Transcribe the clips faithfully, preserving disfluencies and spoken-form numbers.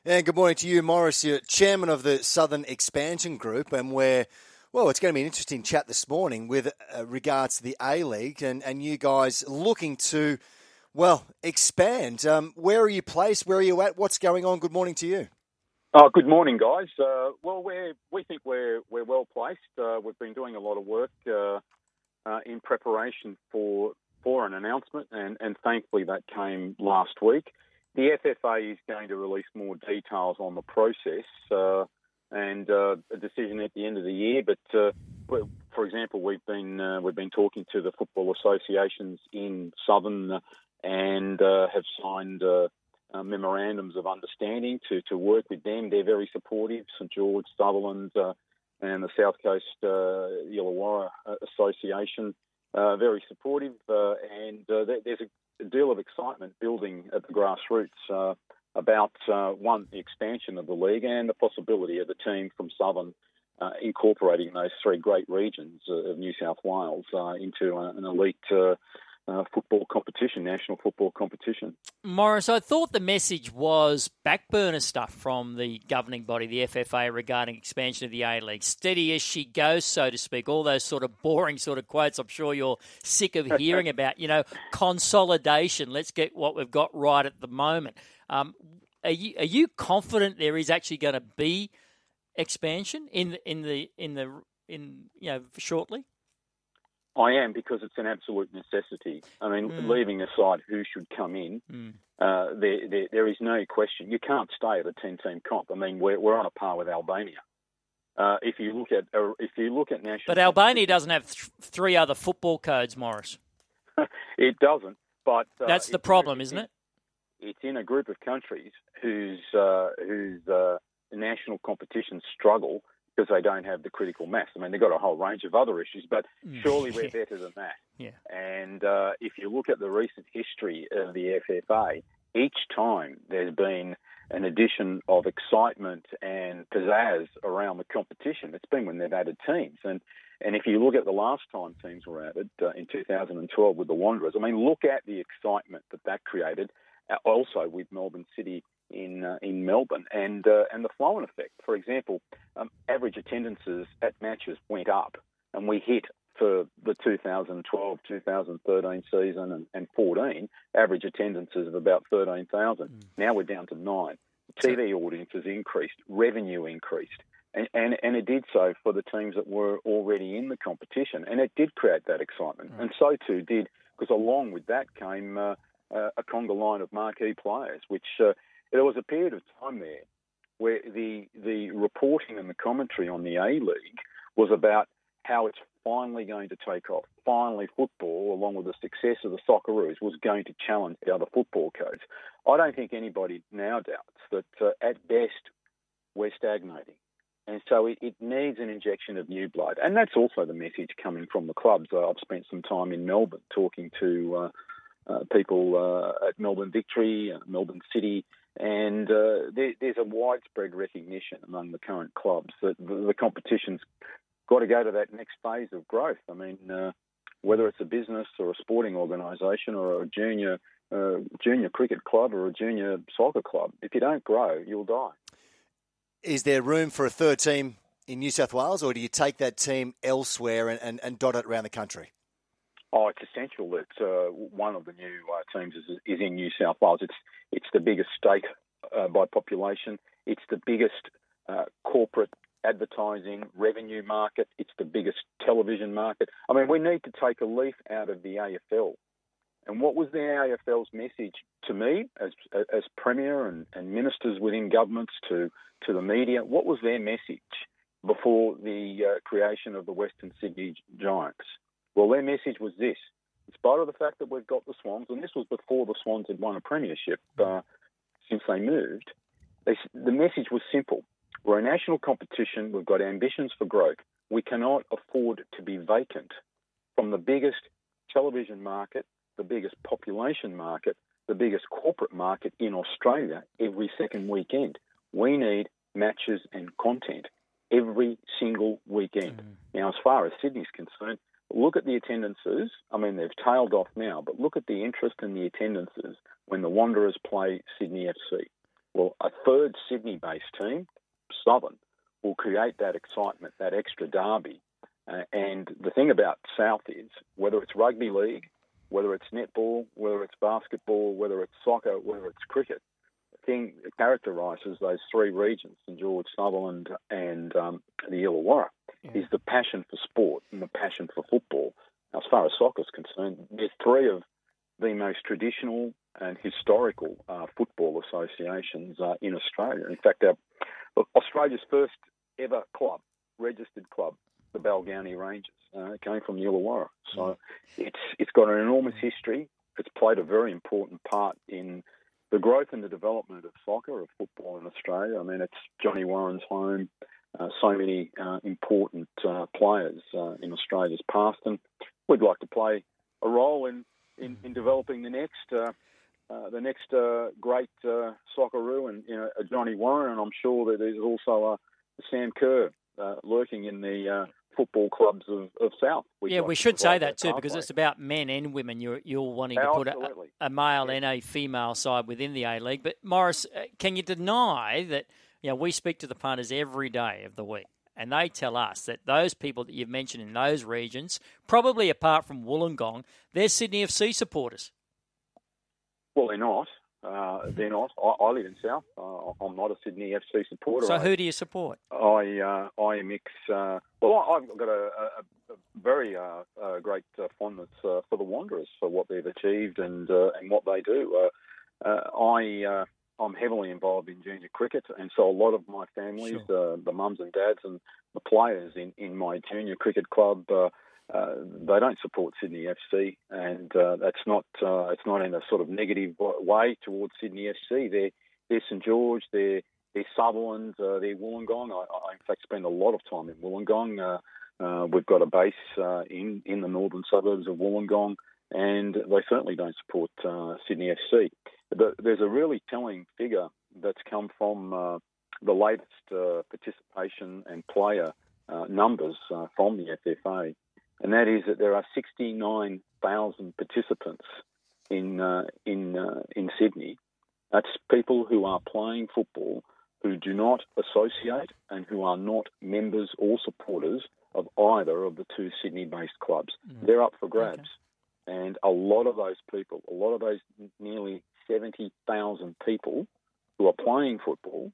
And good morning to you, Morris. You're chairman of the Southern Expansion Group, and we're, well, it's going to be an interesting chat this morning with uh, regards to the A-League and, and you guys looking to, well, expand. Um, where are you placed? Where are you at? What's going on? Good morning to you. Oh, good morning, guys. Uh, well, we're, we think we're we're well placed. Uh, we've been doing a lot of work uh, uh, in preparation for for an announcement, and, and thankfully that came last week. The F F A is going to release more details on the process uh, and uh, a decision at the end of the year. But uh, for example, we've been uh, we've been talking to the football associations in Southern and uh, have signed Uh, Uh, memorandums of understanding to, to work with them. They're very supportive. St George, Sutherland, uh, and the South Coast uh, Illawarra Association, uh, very supportive. Uh, and uh, there's a, a deal of excitement building at the grassroots uh, about, uh, one, the expansion of the league and the possibility of a team from Southern uh, incorporating those three great regions uh, of New South Wales uh, into a, an elite uh, Uh, football competition, national football competition. Morris, I thought the message was backburner stuff from the governing body, the F F A, regarding expansion of the A-League. Steady as she goes, so to speak. All those sort of boring sort of quotes I'm sure you're sick of hearing about. You know, consolidation. Let's get what we've got right at the moment. Um, are you are you confident there is actually going to be expansion in in the in the in you know shortly? I am, because it's an absolute necessity. I mean, mm. leaving aside who should come in, mm. uh, there, there there is no question. You can't stay at a ten-team comp. I mean, we're we're on a par with Albania. Uh, if you look at uh, if you look at national, but Albania doesn't have th- three other football codes, Morris. It doesn't. But uh, that's the problem, isn't it? It's in a group of countries whose uh, whose uh, national competitions struggle because they don't have the critical mass. I mean, they've got a whole range of other issues, but surely we're better than that. Yeah. And uh, if you look at the recent history of the F F A, each time there's been an addition of excitement and pizzazz around the competition, it's been when they've added teams. And and if you look at the last time teams were added uh, in two thousand twelve with the Wanderers, I mean, look at the excitement that that created, uh, also with Melbourne City in uh, in Melbourne, and uh, and the flow-on effect. For example, um, average attendances at matches went up, and we hit for the two thousand twelve two thousand thirteen season and, and fourteen average attendances of about thirteen thousand. Mm. Now we're down to nine. T V audiences increased, revenue increased, and, and and it did so for the teams that were already in the competition, and it did create that excitement, mm. and so too did, because along with that came uh, uh, a conga line of marquee players, which uh, there was a period of time there where the the reporting and the commentary on the A-League was about how it's finally going to take off. Finally, football, along with the success of the Socceroos, was going to challenge the other football codes. I don't think anybody now doubts that uh, at best we're stagnating. And so it, it needs an injection of new blood. And that's also the message coming from the clubs. Uh, I've spent some time in Melbourne talking to uh, uh, people uh, at Melbourne Victory, uh, Melbourne City, and uh, there, there's a widespread recognition among the current clubs that the, the competition's got to go to that next phase of growth. I mean, uh, whether it's a business or a sporting organisation or a junior uh, junior cricket club or a junior soccer club, if you don't grow, you'll die. Is there room for a third team in New South Wales, or do you take that team elsewhere and, and, and dot it around the country? Oh, it's essential that uh, one of the new uh, teams is, is in New South Wales. It's it's the biggest state uh, by population. It's the biggest uh, corporate advertising revenue market. It's the biggest television market. I mean, we need to take a leaf out of the A F L. And what was the A F L's message to me as as Premier and, and ministers within governments to, to the media? What was their message before the uh, creation of the Western Sydney Giants? Well, their message was this. In spite of the fact that we've got the Swans, and this was before the Swans had won a premiership uh, since they moved, they, the message was simple. We're a national competition. We've got ambitions for growth. We cannot afford to be vacant from the biggest television market, the biggest population market, the biggest corporate market in Australia every second weekend. We need matches and content every single weekend. Mm. Now, as far as Sydney's concerned, look at the attendances. I mean, they've tailed off now, but look at the interest in the attendances when the Wanderers play Sydney F C. Well, a third Sydney-based team, Southern, will create that excitement, that extra derby. Uh, and the thing about South is, whether it's rugby league, whether it's netball, whether it's basketball, whether it's soccer, whether it's cricket, the thing that characterises those three regions, St George, Sutherland and um, the Illawarra, yeah. is the passion for sport and the passion for football. Now, as far as soccer is concerned, there's three of the most traditional and historical uh, football associations uh, in Australia. In fact, our, Australia's first ever club, registered club, the Balgownie Rangers, uh, came from the Illawarra. So it's it's got an enormous history. It's played a very important part in the growth and the development of soccer, of football in Australia. I mean, it's Johnny Warren's home. Uh, so many uh, important uh, players uh, in Australia's past, and we'd like to play a role in in, in developing the next uh, uh, the next uh, great uh, Socceroo, and you know, a Johnny Warren, and I'm sure that there's also a Sam Kerr uh, lurking in the uh, football clubs of, of South. We'd yeah, like we should say that too, pathway. Because it's about men and women. You're you're wanting to oh, put a, a male yeah. and a female side within the A League. But Morris, can you deny that? You know, we speak to the punters every day of the week, and they tell us that those people that you've mentioned in those regions, probably apart from Wollongong, they're Sydney F C supporters. Well, they're not. Uh, they're not. I, I live in South. Uh, I'm not a Sydney F C supporter. So I, who do you support? I uh, I mix. Uh, well, I, I've got a, a, a very uh, uh, great uh, fondness uh, for the Wanderers, for what they've achieved and uh, and what they do. Uh, uh, I. Uh, I'm heavily involved in junior cricket, and so a lot of my families, sure. uh, the mums and dads and the players in, in my junior cricket club, uh, uh, they don't support Sydney F C, and uh, that's not uh, it's not in a sort of negative way towards Sydney F C. They're, they're St George, they're, they're Sutherland, uh, they're Wollongong. I, I, in fact, spend a lot of time in Wollongong. Uh, uh, we've got a base uh, in, in the northern suburbs of Wollongong, and they certainly don't support uh, Sydney F C. But there's a really telling figure that's come from uh, the latest uh, participation and player uh, numbers uh, from the F F A, and that is that there are sixty-nine thousand participants in uh, in uh, in Sydney. That's people who are playing football who do not associate and who are not members or supporters of either of the two Sydney-based clubs. Mm. They're up for grabs. Okay. And a lot of those people, a lot of those nearly seventy thousand people who are playing football,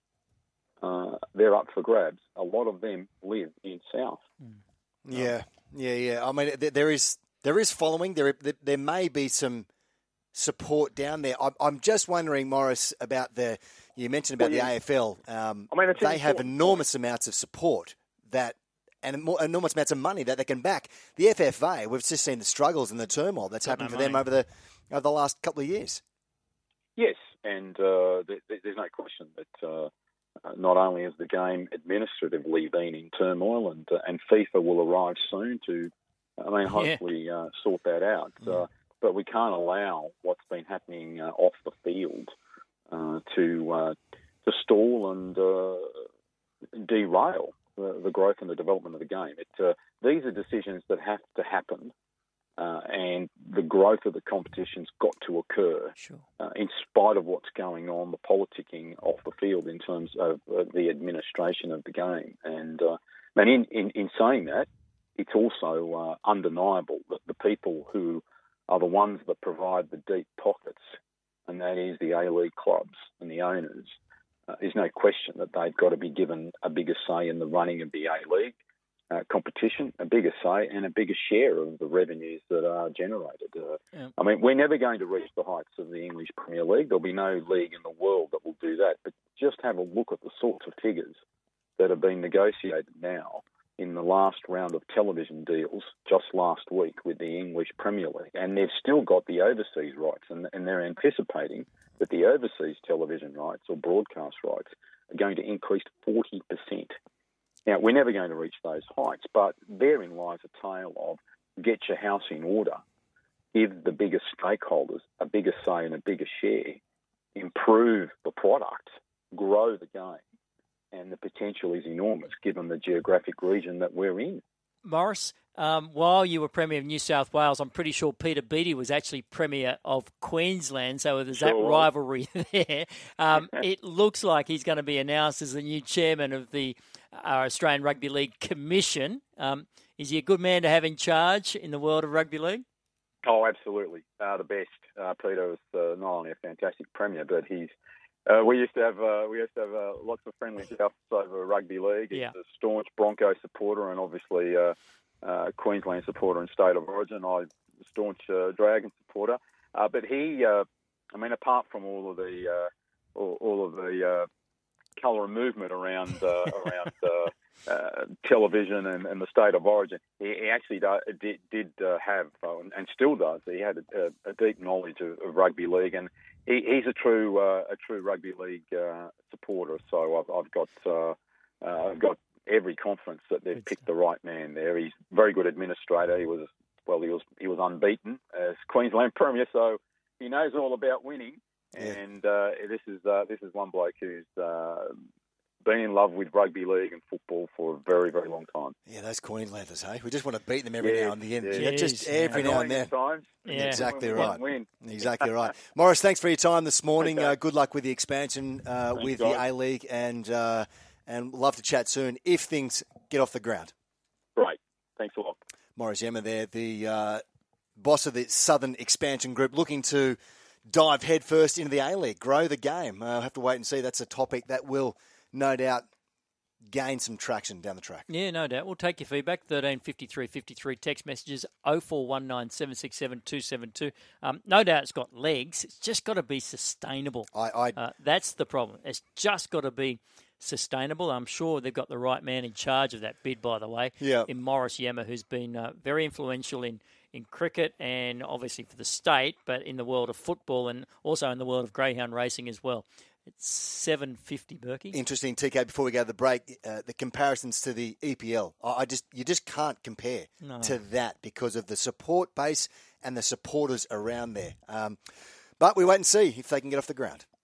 uh, they're up for grabs. A lot of them live in South. Yeah, yeah, yeah. I mean, there is there is following. There there may be some support down there. I'm, I'm just wondering, Morris, about the you mentioned about well, yeah. the A F L. Um, I mean, they have enormous point. amounts of support that. And enormous amounts of money that they can back. The F F A, we've just seen the struggles and the turmoil that's Got happened no for money. them over the over the last couple of years. Yes, and uh, there, there's no question that uh, not only has the game administratively been in turmoil, and uh, and FIFA will arrive soon to, I mean, hopefully yeah. uh, sort that out. Yeah. Uh, but we can't allow what's been happening uh, off the field uh, to uh, to stall and uh, derail The, the growth and the development of the game. It, uh, these are decisions that have to happen, uh, and the growth of the competition's got to occur sure. uh, in spite of what's going on, the politicking off the field in terms of uh, the administration of the game. And, uh, and in, in, in saying that, it's also uh, undeniable that the people who are the ones that provide the deep pockets, and that is the A-League clubs and the owners, Uh, there's no question that they've got to be given a bigger say in the running of the A-League uh, competition, a bigger say and a bigger share of the revenues that are generated. Uh, yeah. I mean, we're never going to reach the heights of the English Premier League. There'll be no league in the world that will do that. But just have a look at the sorts of figures that have been negotiated now in the last round of television deals just last week with the English Premier League. And they've still got the overseas rights, and, and they're anticipating that the overseas television rights or broadcast rights are going to increase forty percent. Now, we're never going to reach those heights, but therein lies a tale of get your house in order, give the biggest stakeholders a bigger say and a bigger share, improve the product, grow the game, and the potential is enormous given the geographic region that we're in. Morris, um, while you were Premier of New South Wales, I'm pretty sure Peter Beattie was actually Premier of Queensland, so there's that Sure. rivalry there. Um, it looks like he's going to be announced as the new chairman of the uh, Australian Rugby League Commission. Um, is he a good man to have in charge in the world of rugby league? Oh, absolutely. Uh, the best. Uh, Peter was uh, not only a fantastic Premier, but he's Uh, we used to have uh, we used to have uh, lots of friendly chats over rugby league. He's Yeah. a staunch Bronco supporter and obviously uh, uh, Queensland supporter and state of origin. I'm a staunch uh, Dragon supporter. Uh, but he, uh, I mean, apart from all of the uh, all, all of the uh, colour and movement around uh, around uh, uh, television and, and the state of origin, he, he actually do, did, did uh, have uh, and still does. He had a, a deep knowledge of, of rugby league and. He, he's a true uh, a true rugby league uh, supporter, so I've, I've got uh, uh, I've got every confidence that they've picked the right man there. He's a very good administrator. He was well, he was he was unbeaten as Queensland Premier, so he knows all about winning. Yeah. And uh, this is uh, this is one bloke who's uh, been in love with rugby league and football for a very very long time. Yeah, those Queenslanders, hey, we just want to beat them every Yeah, now and again. yeah. Yeah, just Jeez, every now and Annoying then. at times. Yeah. Exactly Win, right. Win. Exactly right. Morris, thanks for your time this morning. Okay. Uh, good luck with the expansion uh, Thanks, with guys. the A-League, and uh, and love to chat soon if things get off the ground. Great. Thanks a lot. Morris Yema there, the uh, boss of the Southern Expansion Group, looking to dive headfirst into the A-League, grow the game. Uh, we'll have to wait and see. That's a topic that will no doubt gain some traction down the track. Yeah, no doubt. We'll take your feedback. thirteen fifty-three fifty-three text messages oh four one nine seven six seven two seven two. Um, no doubt it's got legs. It's just got to be sustainable. I, I Uh, that's the problem. It's just got to be sustainable. I'm sure they've got the right man in charge of that bid, by the way, Yeah. in Morris Yema, who's been uh, very influential in, in cricket and obviously for the state, but in the world of football and also in the world of greyhound racing as well. It's seven fifty, Berkey. Interesting, T K, before we go to the break, uh, the comparisons to the E P L. I I just You just can't compare No. to that because of the support base and the supporters around there. Um, but we wait and see if they can get off the ground.